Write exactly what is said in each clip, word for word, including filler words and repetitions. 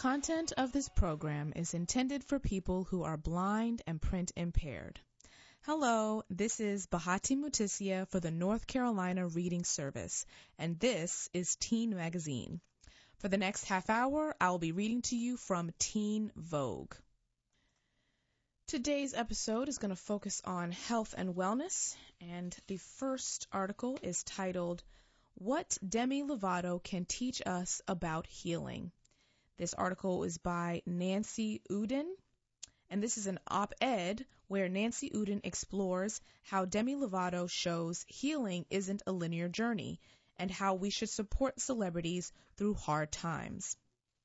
content of this program is intended for people who are blind and print impaired. Hello, this is Bahati Mutisia for the North Carolina Reading Service, and this is Teen Magazine. For the next half hour, I will be reading to you from Teen Vogue. Today's episode is going to focus on health and wellness, and the first article is titled, What Demi Lovato Can Teach Us About Healing. This article is by Nancy Uden, and this is an op-ed where Nancy Uden explores how Demi Lovato shows healing isn't a linear journey and how we should support celebrities through hard times.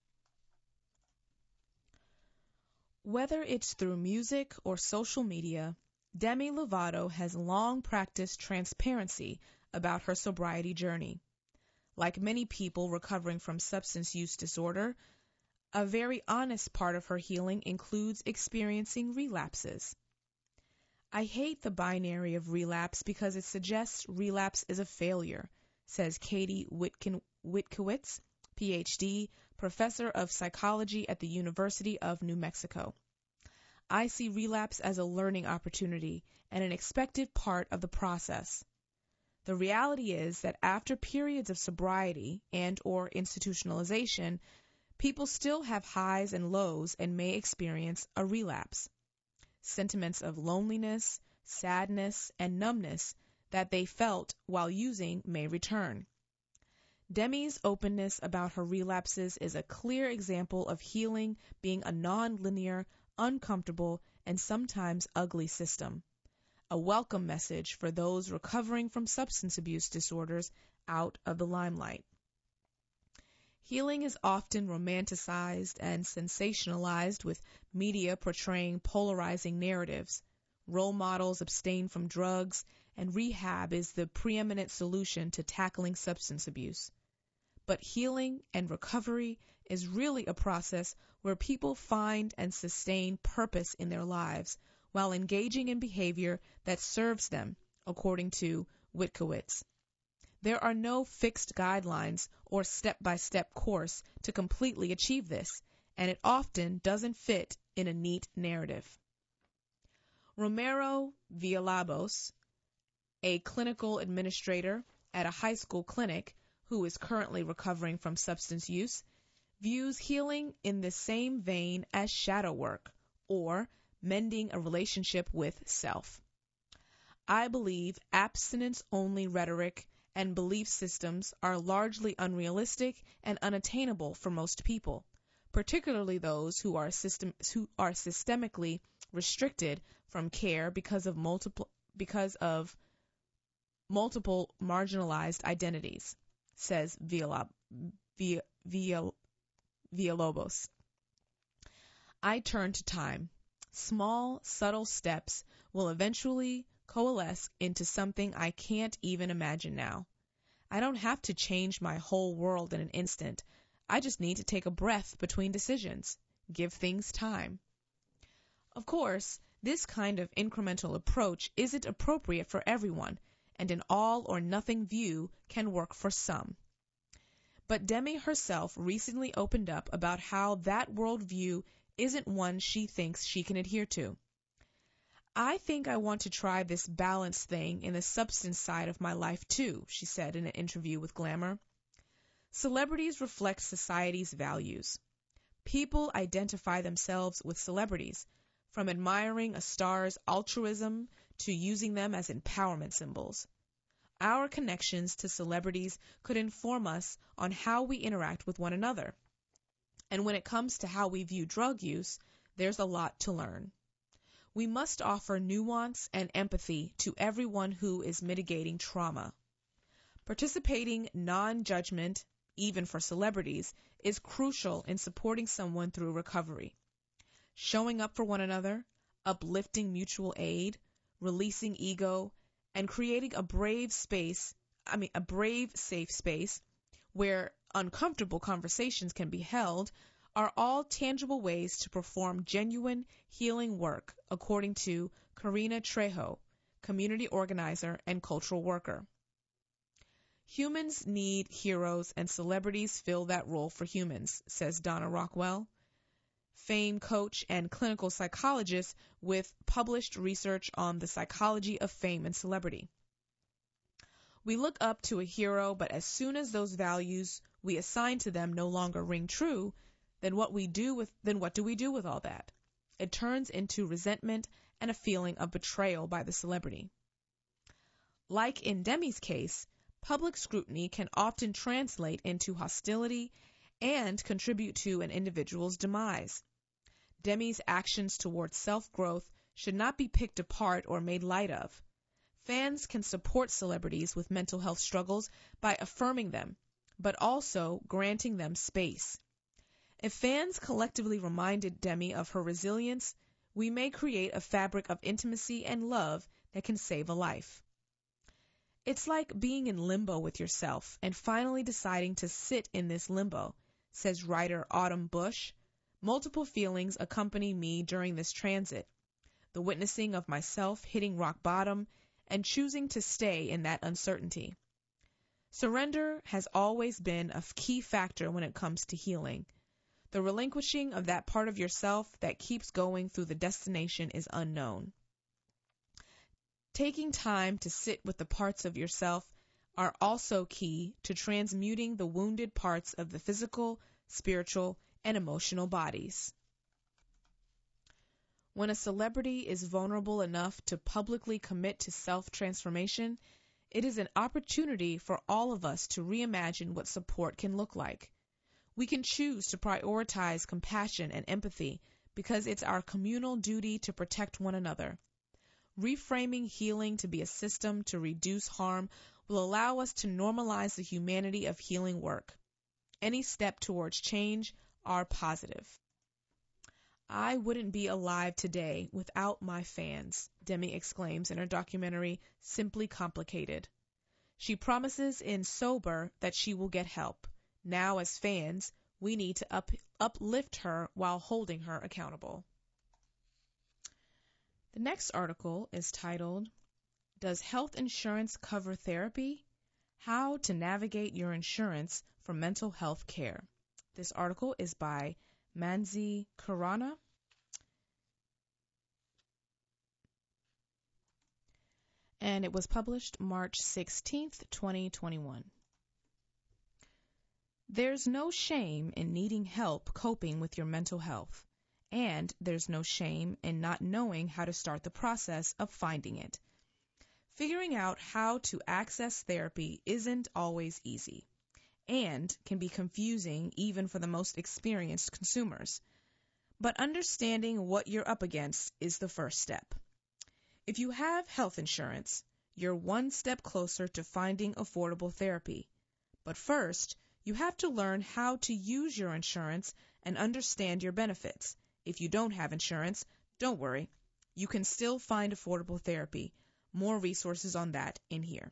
Whether it's through music or social media, Demi Lovato has long practiced transparency about her sobriety journey. Like many people recovering from substance use disorder, a very honest part of her healing includes experiencing relapses. I hate the binary of relapse because it suggests relapse is a failure, says Katie Witkin- Witkowitz, P H D, professor of psychology at the University of New Mexico. I see relapse as a learning opportunity and an expected part of the process. The reality is that after periods of sobriety and or institutionalization, people still have highs and lows and may experience a relapse. Sentiments of loneliness, sadness, and numbness that they felt while using may return. Demi's openness about her relapses is a clear example of healing being a non-linear, uncomfortable, and sometimes ugly system. A welcome message for those recovering from substance abuse disorders out of the limelight. Healing is often romanticized and sensationalized with media portraying polarizing narratives. Role models abstain from drugs, and rehab is the preeminent solution to tackling substance abuse. But healing and recovery is really a process where people find and sustain purpose in their lives while engaging in behavior that serves them, according to Witkowitz. There are no fixed guidelines or step-by-step course to completely achieve this, and it often doesn't fit in a neat narrative. Romero Villalobos, a clinical administrator at a high school clinic who is currently recovering from substance use, views healing in the same vein as shadow work or mending a relationship with self. I believe abstinence-only rhetoric and belief systems are largely unrealistic and unattainable for most people, particularly those who are system who are systemically restricted from care because of multiple because of multiple marginalized identities, says Villalobos. I turn to time. Small, subtle steps will eventually coalesce into something I can't even imagine now. I don't have to change my whole world in an instant. I just need to take a breath between decisions. Give things time. Of course, this kind of incremental approach isn't appropriate for everyone, and an all-or-nothing view can work for some. But Demi herself recently opened up about how that worldview isn't one she thinks she can adhere to. I think I want to try this balance thing in the substance side of my life too, she said in an interview with Glamour. Celebrities reflect society's values. People identify themselves with celebrities, from admiring a star's altruism to using them as empowerment symbols. Our connections to celebrities could inform us on how we interact with one another. And when it comes to how we view drug use, there's a lot to learn. We must offer nuance and empathy to everyone who is mitigating trauma. Participating non-judgment, even for celebrities, is crucial in supporting someone through recovery. Showing up for one another, uplifting mutual aid, releasing ego, and creating a brave space, I mean a brave, safe space where uncomfortable conversations can be held are all tangible ways to perform genuine healing work, according to Karina Trejo, community organizer and cultural worker. Humans need heroes, and celebrities fill that role for humans, says Donna Rockwell, fame coach and clinical psychologist with published research on the psychology of fame and celebrity. We look up to a hero, but as soon as those values we assign to them no longer ring true, then what we do with then what do we do with all that? It turns into resentment and a feeling of betrayal by the celebrity. Like in Demi's case, public scrutiny can often translate into hostility and contribute to an individual's demise. Demi's actions towards self-growth should not be picked apart or made light of. Fans can support celebrities with mental health struggles by affirming them, but also granting them space. If fans collectively reminded Demi of her resilience, we may create a fabric of intimacy and love that can save a life. It's like being in limbo with yourself and finally deciding to sit in this limbo, says writer Autumn Bush. Multiple feelings accompany me during this transit. The witnessing of myself hitting rock bottom and choosing to stay in that uncertainty. Surrender has always been a key factor when it comes to healing. The relinquishing of that part of yourself that keeps going through the destination is unknown. Taking time to sit with the parts of yourself are also key to transmuting the wounded parts of the physical, spiritual, and emotional bodies. When a celebrity is vulnerable enough to publicly commit to self-transformation, it is an opportunity for all of us to reimagine what support can look like. We can choose to prioritize compassion and empathy because it's our communal duty to protect one another. Reframing healing to be a system to reduce harm will allow us to normalize the humanity of healing work. Any step towards change are positive. I wouldn't be alive today without my fans, Demi exclaims in her documentary, Simply Complicated. She promises in Sober that she will get help. Now, as fans, we need to up, uplift her while holding her accountable. The next article is titled, Does Health Insurance Cover Therapy? How to Navigate Your Insurance for Mental Health Care. This article is by Manzi Khurana. And it was published March sixteenth, twenty twenty-one. There's no shame in needing help coping with your mental health, and there's no shame in not knowing how to start the process of finding it. Figuring out how to access therapy isn't always easy, and can be confusing even for the most experienced consumers. But understanding what you're up against is the first step. If you have health insurance, you're one step closer to finding affordable therapy. But first, you have to learn how to use your insurance and understand your benefits. If you don't have insurance, don't worry. You can still find affordable therapy. More resources on that in here.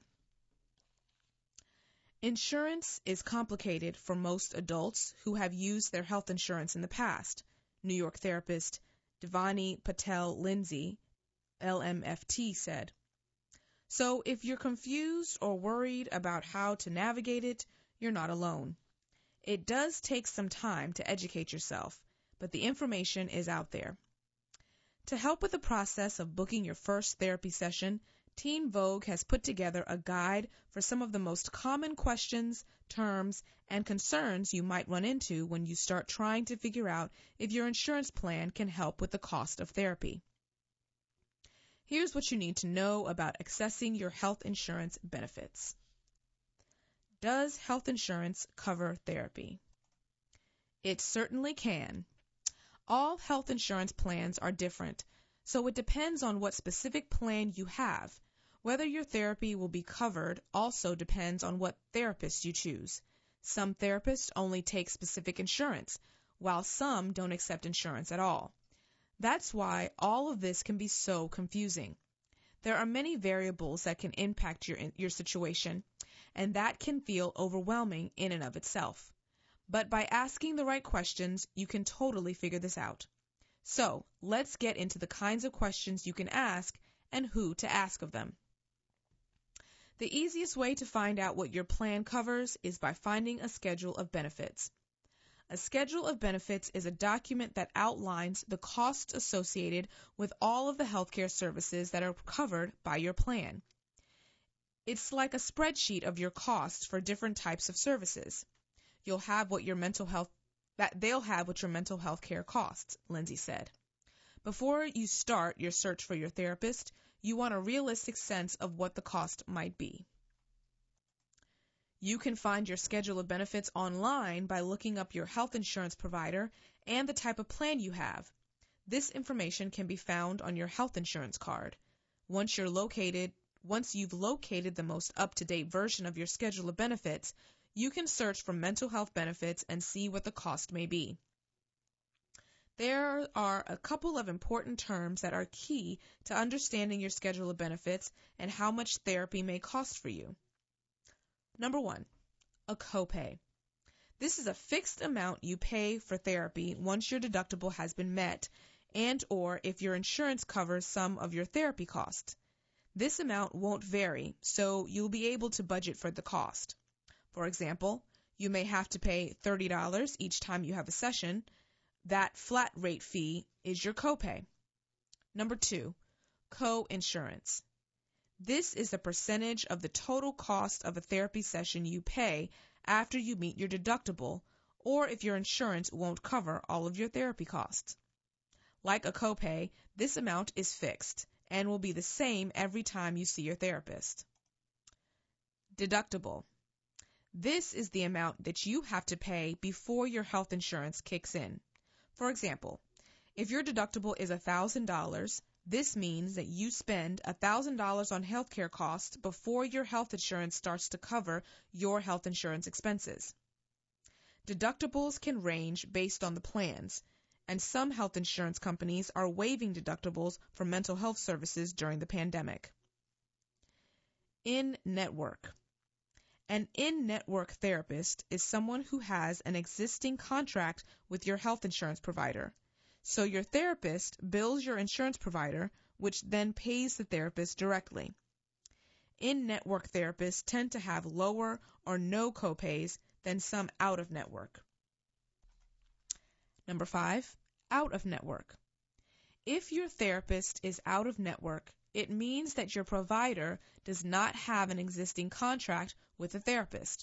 Insurance is complicated for most adults who have used their health insurance in the past. New York therapist Devani Patel Lindsay, L M F T, said. So if you're confused or worried about how to navigate it, you're not alone. It does take some time to educate yourself, but the information is out there. To help with the process of booking your first therapy session, Teen Vogue has put together a guide for some of the most common questions, terms, and concerns you might run into when you start trying to figure out if your insurance plan can help with the cost of therapy. Here's what you need to know about accessing your health insurance benefits. Does health insurance cover therapy? It certainly can. All health insurance plans are different, so it depends on what specific plan you have. Whether your therapy will be covered also depends on what therapist you choose. Some therapists only take specific insurance, while some don't accept insurance at all. That's why all of this can be so confusing. There are many variables that can impact your, your situation, and that can feel overwhelming in and of itself. But by asking the right questions, you can totally figure this out. So, let's get into the kinds of questions you can ask and who to ask of them. The easiest way to find out what your plan covers is by finding a schedule of benefits. A schedule of benefits is a document that outlines the costs associated with all of the healthcare services that are covered by your plan. It's like a spreadsheet of your costs for different types of services. You'll have what your mental health that they'll have what your mental health care costs, Lindsay said. Before you start your search for your therapist, you want a realistic sense of what the cost might be. You can find your schedule of benefits online by looking up your health insurance provider and the type of plan you have. This information can be found on your health insurance card. Once you're located, once you've located the most up-to-date version of your schedule of benefits, you can search for mental health benefits and see what the cost may be. There are a couple of important terms that are key to understanding your schedule of benefits and how much therapy may cost for you. Number one, a copay. This is a fixed amount you pay for therapy once your deductible has been met and or if your insurance covers some of your therapy costs. This amount won't vary, so you'll be able to budget for the cost. For example, you may have to pay thirty dollars each time you have a session. That flat rate fee is your copay. Number two, co-insurance. This is the percentage of the total cost of a therapy session you pay after you meet your deductible, or if your insurance won't cover all of your therapy costs. Like a copay, this amount is fixed and will be the same every time you see your therapist. Deductible. This is the amount that you have to pay before your health insurance kicks in. For example, if your deductible is one thousand dollars, this means that you spend one thousand dollars on healthcare costs before your health insurance starts to cover your health insurance expenses. Deductibles can range based on the plans, and some health insurance companies are waiving deductibles for mental health services during the pandemic. In-network. An in-network therapist is someone who has an existing contract with your health insurance provider. So your therapist bills your insurance provider, which then pays the therapist directly. In-network therapists tend to have lower or no copays than some out-of-network. Number five, out-of-network. If your therapist is out-of-network, it means that your provider does not have an existing contract with a therapist.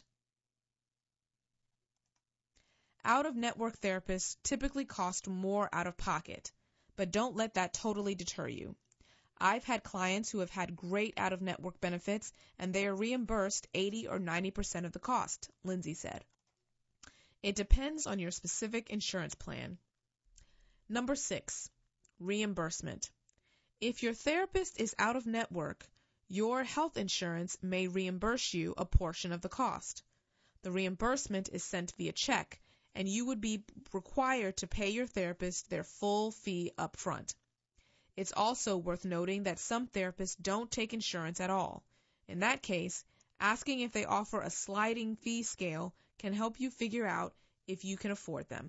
Out-of-network therapists typically cost more out of pocket, but don't let that totally deter you. I've had clients who have had great out-of-network benefits, and they are reimbursed eighty or ninety percent of the cost, Lindsay said. It depends on your specific insurance plan. Number six, reimbursement. If your therapist is out of network, your health insurance may reimburse you a portion of the cost. The reimbursement is sent via check, and you would be required to pay your therapist their full fee up front. It's also worth noting that some therapists don't take insurance at all. In that case, asking if they offer a sliding fee scale can help you figure out if you can afford them.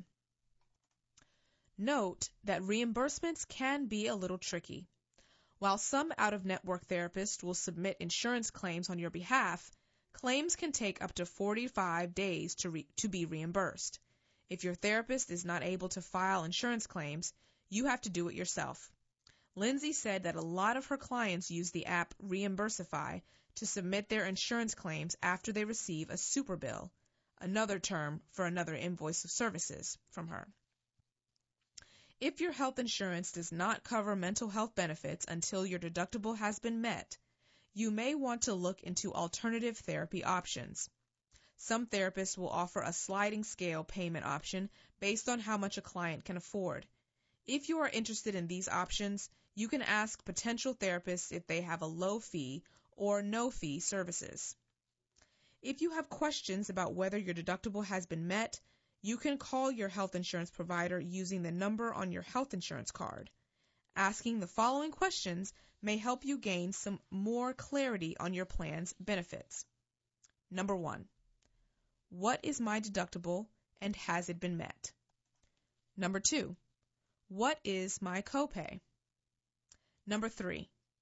Note that reimbursements can be a little tricky. While some out-of-network therapists will submit insurance claims on your behalf, claims can take up to forty-five days to, re- to be reimbursed. If your therapist is not able to file insurance claims, you have to do it yourself. Lindsay said that a lot of her clients use the app Reimbursify to submit their insurance claims after they receive a super bill, another term for another invoice of services from her. If your health insurance does not cover mental health benefits until your deductible has been met, you may want to look into alternative therapy options. Some therapists will offer a sliding scale payment option based on how much a client can afford. If you are interested in these options, you can ask potential therapists if they have a low fee or no fee services. If you have questions about whether your deductible has been met, you can call your health insurance provider using the number on your health insurance card. Asking the following questions may help you gain some more clarity on your plan's benefits. Number one, what is my deductible and has it been met? Number two, what is my copay? Number three,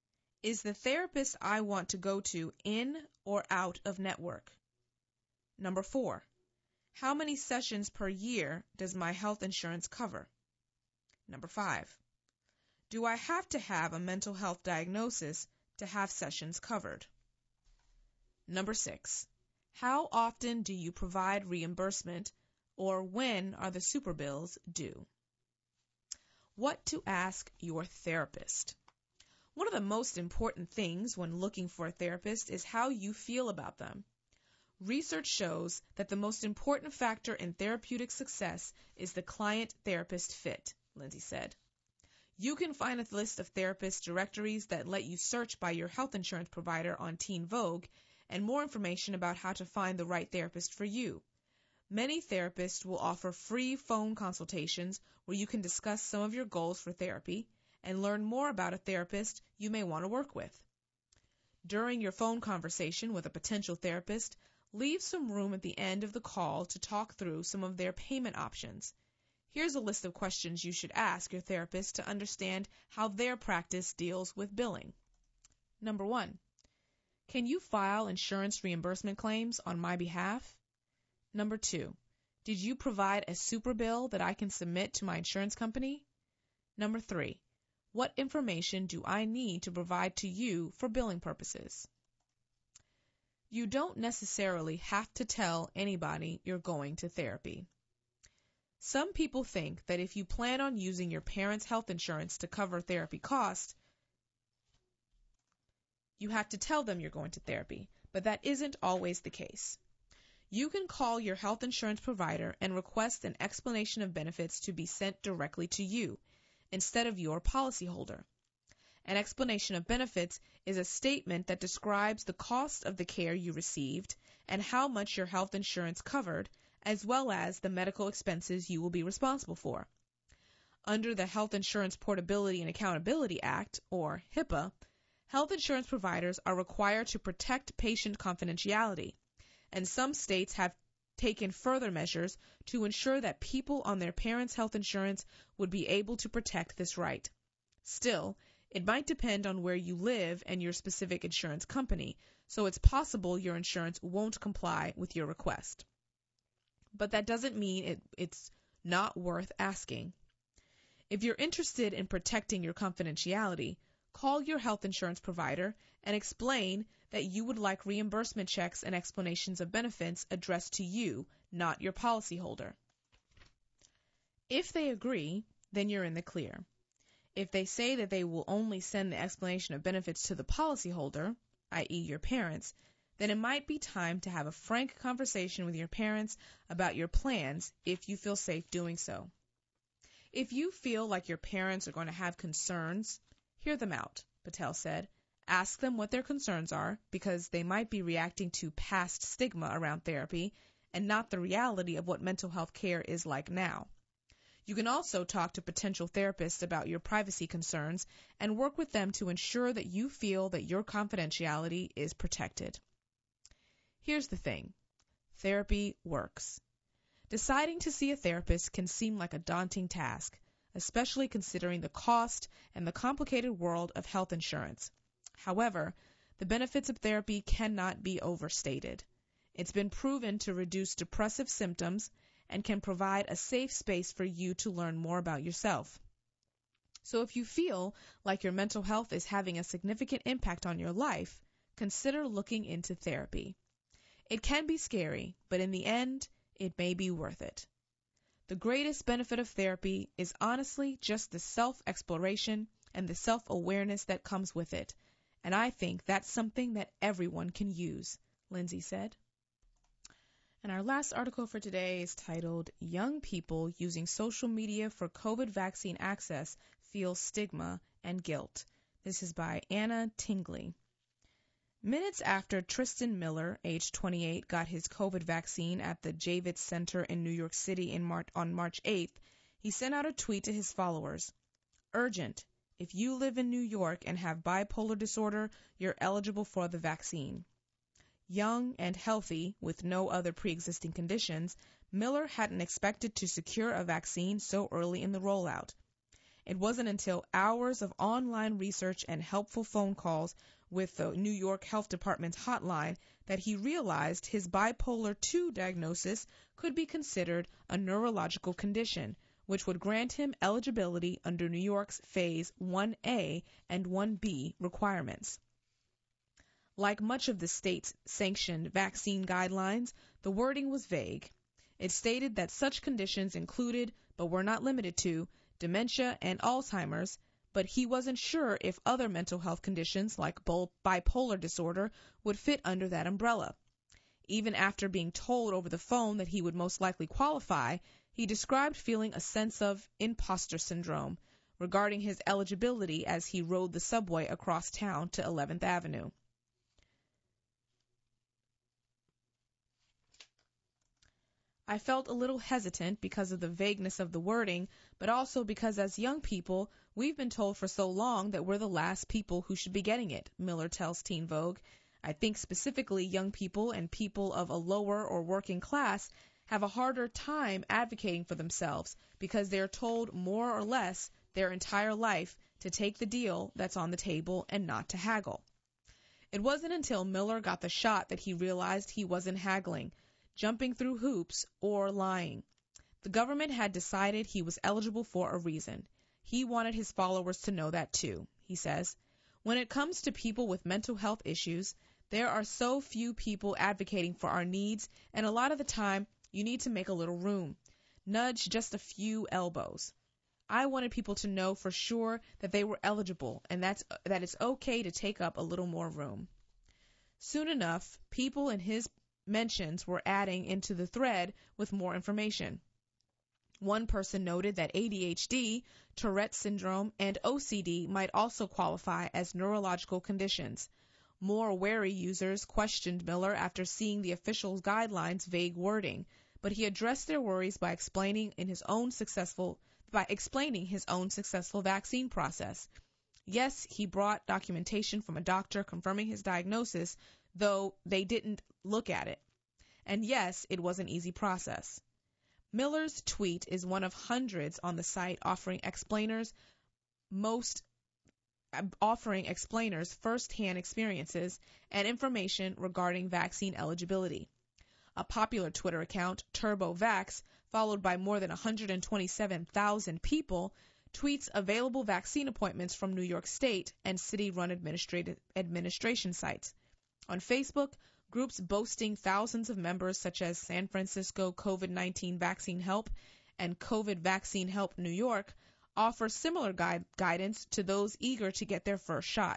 Is the therapist I want to go to in or out of network? Number four, how many sessions per year does my health insurance cover? Number five, do I have to have a mental health diagnosis to have sessions covered? Number six, how often do you provide reimbursement, or when are the super bills due? What to ask your therapist. One of the most important things when looking for a therapist is how you feel about them. Research shows that the most important factor in therapeutic success is the client-therapist fit, Lindsay said. You can find a list of therapist directories that let you search by your health insurance provider on Teen Vogue and more information about how to find the right therapist for you. Many therapists will offer free phone consultations where you can discuss some of your goals for therapy and learn more about a therapist you may want to work with. During your phone conversation with a potential therapist, leave some room at the end of the call to talk through some of their payment options. Here's a list of questions you should ask your therapist to understand how their practice deals with billing. Number one, can you file insurance reimbursement claims on my behalf? Number two, did you provide a super bill that I can submit to my insurance company? Number three, what information do I need to provide to you for billing purposes? You don't necessarily have to tell anybody you're going to therapy. Some people think that if you plan on using your parents' health insurance to cover therapy costs, you have to tell them you're going to therapy, but that isn't always the case. You can call your health insurance provider and request an explanation of benefits to be sent directly to you, instead of your policyholder. An explanation of benefits is a statement that describes the cost of the care you received and how much your health insurance covered, as well as the medical expenses you will be responsible for. Under the Health Insurance Portability and Accountability Act, or HIPAA, health insurance providers are required to protect patient confidentiality, and some states have taken further measures to ensure that people on their parents' health insurance would be able to protect this right. Still, it might depend on where you live and your specific insurance company, so it's possible your insurance won't comply with your request. But that doesn't mean it, it's not worth asking. If you're interested in protecting your confidentiality, call your health insurance provider and explain that you would like reimbursement checks and explanations of benefits addressed to you, not your policyholder. If they agree, then you're in the clear. If they say that they will only send the explanation of benefits to the policyholder, that is your parents, then it might be time to have a frank conversation with your parents about your plans if you feel safe doing so. If you feel like your parents are going to have concerns, hear them out, Patel said. Ask them what their concerns are, because they might be reacting to past stigma around therapy and not the reality of what mental health care is like now. You can also talk to potential therapists about your privacy concerns and work with them to ensure that you feel that your confidentiality is protected. Here's the thing. Therapy works. Deciding to see a therapist can seem like a daunting task, especially considering the cost and the complicated world of health insurance. However, the benefits of therapy cannot be overstated. It's been proven to reduce depressive symptoms and can provide a safe space for you to learn more about yourself. So if you feel like your mental health is having a significant impact on your life, consider looking into therapy. It can be scary, but in the end, it may be worth it. The greatest benefit of therapy is honestly just the self-exploration and the self-awareness that comes with it. And I think that's something that everyone can use, Lindsay said. And our last article for today is titled, Young People Using Social Media for COVID Vaccine Access Feel Stigma and Guilt. This is by Anna Tingley. Minutes after Tristan Miller, age twenty-eight, got his COVID vaccine at the Javits Center in New York City in Mar- on March eighth, he sent out a tweet to his followers. Urgent. If you live in New York and have bipolar disorder, you're eligible for the vaccine. Young and healthy, with no other pre-existing conditions, Miller hadn't expected to secure a vaccine so early in the rollout. It wasn't until hours of online research and helpful phone calls with the New York Health Department's hotline that he realized his bipolar two diagnosis could be considered a neurological condition, which would grant him eligibility under New York's Phase one A and one B requirements. Like much of the state's sanctioned vaccine guidelines, the wording was vague. It stated that such conditions included, but were not limited to, dementia and Alzheimer's, but he wasn't sure if other mental health conditions like bipolar disorder would fit under that umbrella. Even after being told over the phone that he would most likely qualify, he described feeling a sense of imposter syndrome regarding his eligibility as he rode the subway across town to eleventh Avenue. I felt a little hesitant because of the vagueness of the wording, but also because as young people, we've been told for so long that we're the last people who should be getting it, Miller tells Teen Vogue. I think specifically young people and people of a lower or working class have a harder time advocating for themselves because they're told more or less their entire life to take the deal that's on the table and not to haggle. It wasn't until Miller got the shot that he realized he wasn't haggling, jumping through hoops, or lying. The government had decided he was eligible for a reason. He wanted his followers to know that too, he says. When it comes to people with mental health issues, there are so few people advocating for our needs, and a lot of the time, you need to make a little room. Nudge just a few elbows. I wanted people to know for sure that they were eligible, and that's, that it's okay to take up a little more room. Soon enough, people in his mentions were adding into the thread with more information. One person noted that A D H D, Tourette syndrome, and O C D might also qualify as neurological conditions. More wary users questioned Miller after seeing the official guidelines' vague wording, but he addressed their worries by explaining in his own successful by explaining his own successful vaccine process. Yes, he brought documentation from a doctor confirming his diagnosis, though they didn't look at it. And yes, it was an easy process. Miller's tweet is one of hundreds on the site offering explainers most offering explainers first-hand experiences and information regarding vaccine eligibility. A popular Twitter account, TurboVax, followed by more than one hundred twenty-seven thousand people, tweets available vaccine appointments from New York State and city-run administrative administration sites. On Facebook, groups boasting thousands of members such as San Francisco COVID nineteen Vaccine Help and COVID Vaccine Help New York offer similar guide, guidance to those eager to get their first shot.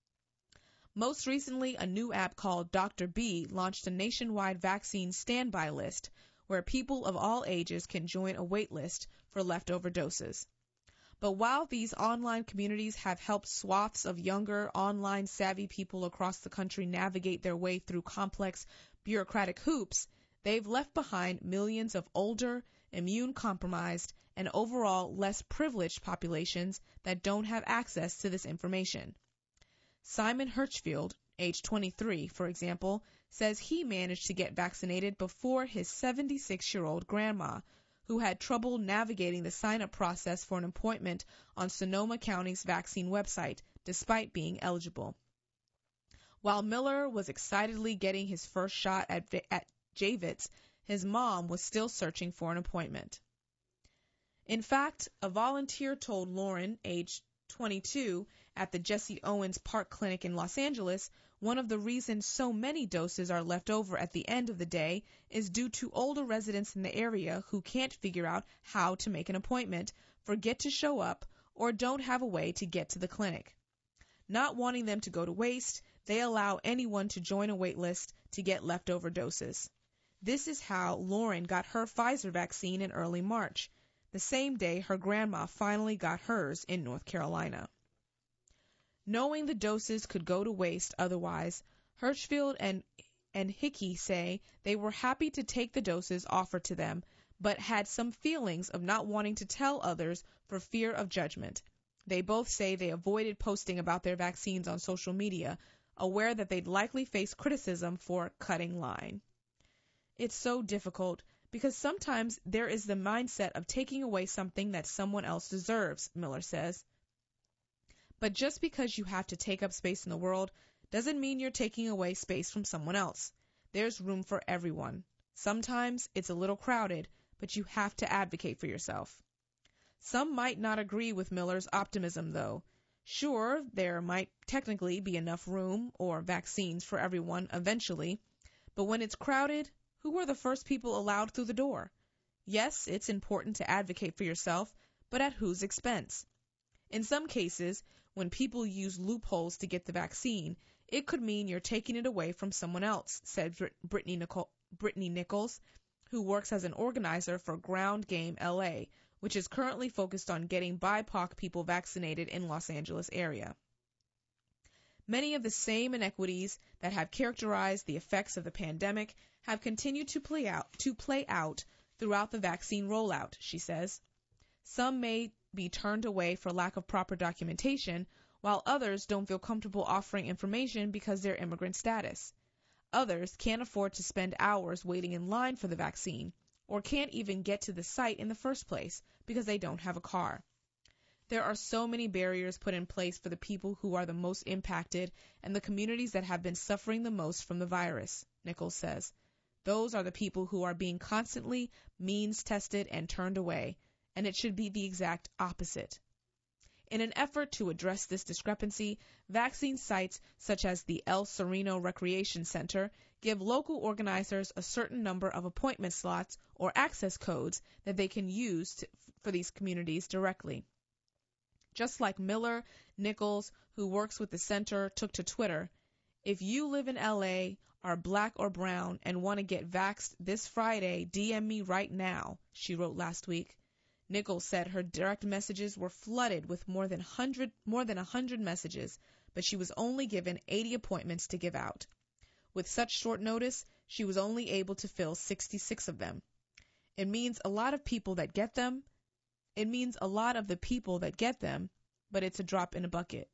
Most recently, a new app called Doctor B launched a nationwide vaccine standby list where people of all ages can join a wait list for leftover doses. But while these online communities have helped swaths of younger, online-savvy people across the country navigate their way through complex bureaucratic hoops, they've left behind millions of older, immune-compromised, and overall less privileged populations that don't have access to this information. Simon Hirschfield, age twenty-three, for example, says he managed to get vaccinated before his seventy-six-year-old grandma, who had trouble navigating the sign-up process for an appointment on Sonoma County's vaccine website, despite being eligible. While Miller was excitedly getting his first shot at, at Javits, his mom was still searching for an appointment. In fact, a volunteer told Lauren, age twenty-two, at the Jesse Owens Park Clinic in Los Angeles, one of the reasons so many doses are left over at the end of the day is due to older residents in the area who can't figure out how to make an appointment, forget to show up, or don't have a way to get to the clinic. Not wanting them to go to waste, they allow anyone to join a wait list to get leftover doses. This is how Lauren got her Pfizer vaccine in early March, the same day her grandma finally got hers in North Carolina. Knowing the doses could go to waste otherwise, Hirschfield and, and Hickey say they were happy to take the doses offered to them, but had some feelings of not wanting to tell others for fear of judgment. They both say they avoided posting about their vaccines on social media, aware that they'd likely face criticism for cutting line. It's so difficult, because sometimes there is the mindset of taking away something that someone else deserves, Miller says. But just because you have to take up space in the world doesn't mean you're taking away space from someone else. There's room for everyone. Sometimes it's a little crowded, but you have to advocate for yourself. Some might not agree with Miller's optimism, though. Sure, there might technically be enough room or vaccines for everyone eventually, but when it's crowded, who are the first people allowed through the door? Yes, it's important to advocate for yourself, but at whose expense? In some cases, when people use loopholes to get the vaccine, it could mean you're taking it away from someone else, said Brittany, Nicole, Brittany Nichols, who works as an organizer for Ground Game L A, which is currently focused on getting B I P O C people vaccinated in Los Angeles area. Many of the same inequities that have characterized the effects of the pandemic have continued to play out to play out throughout the vaccine rollout, she says. Some may be turned away for lack of proper documentation, while others don't feel comfortable offering information because of their immigrant status. Others can't afford to spend hours waiting in line for the vaccine, or can't even get to the site in the first place because they don't have a car. There are so many barriers put in place for the people who are the most impacted and the communities that have been suffering the most from the virus, Nichols says. Those are the people who are being constantly means tested and turned away, and it should be the exact opposite. In an effort to address this discrepancy, vaccine sites such as the El Sereno Recreation Center give local organizers a certain number of appointment slots or access codes that they can use to, for these communities directly. Just like Miller, Nichols, who works with the center, took to Twitter, "If you live in L A, are black or brown, and want to get vaxxed this Friday, D M me right now," she wrote last week. Nichols said her direct messages were flooded with more than one hundred, more than one hundred messages, but she was only given eighty appointments to give out. With such short notice, she was only able to fill sixty-six of them. It means a lot of people that get them. It means a lot of the people that get them, but it's a drop in a bucket.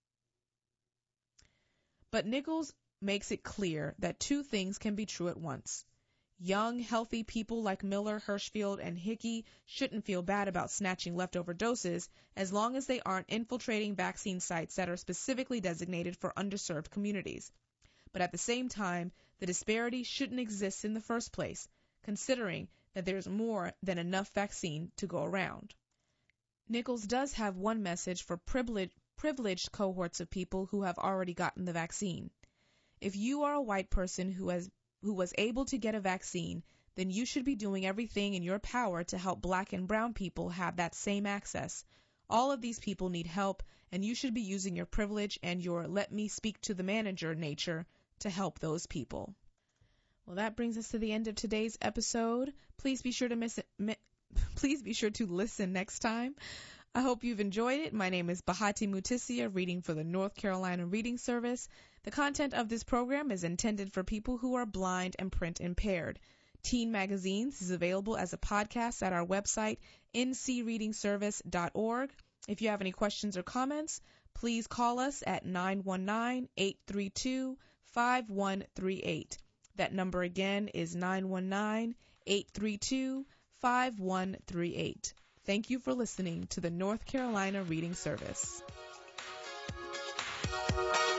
But Nichols makes it clear that two things can be true at once. Young, healthy people like Miller, Hirschfield, and Hickey shouldn't feel bad about snatching leftover doses as long as they aren't infiltrating vaccine sites that are specifically designated for underserved communities. But at the same time, the disparity shouldn't exist in the first place, considering that there's more than enough vaccine to go around. Nichols does have one message for privileged, privileged cohorts of people who have already gotten the vaccine. If you are a white person who has who was able to get a vaccine, then you should be doing everything in your power to help black and brown people have that same access. All of these people need help, and you should be using your privilege and your let me speak to the manager nature to help those people. Well, that brings us to the end of today's episode. Please be sure to miss it, mi- please be sure to listen next time. I hope you've enjoyed it. My name is Bahati Mutisia, reading for the North Carolina Reading Service. The content of this program is intended for people who are blind and print impaired. Teen Magazines is available as a podcast at our website, n c reading service dot org. If you have any questions or comments, please call us at nine one nine, eight three two, five one three eight. That number again is nine one nine, eight three two, five one three eight. Thank you for listening to the North Carolina Reading Service.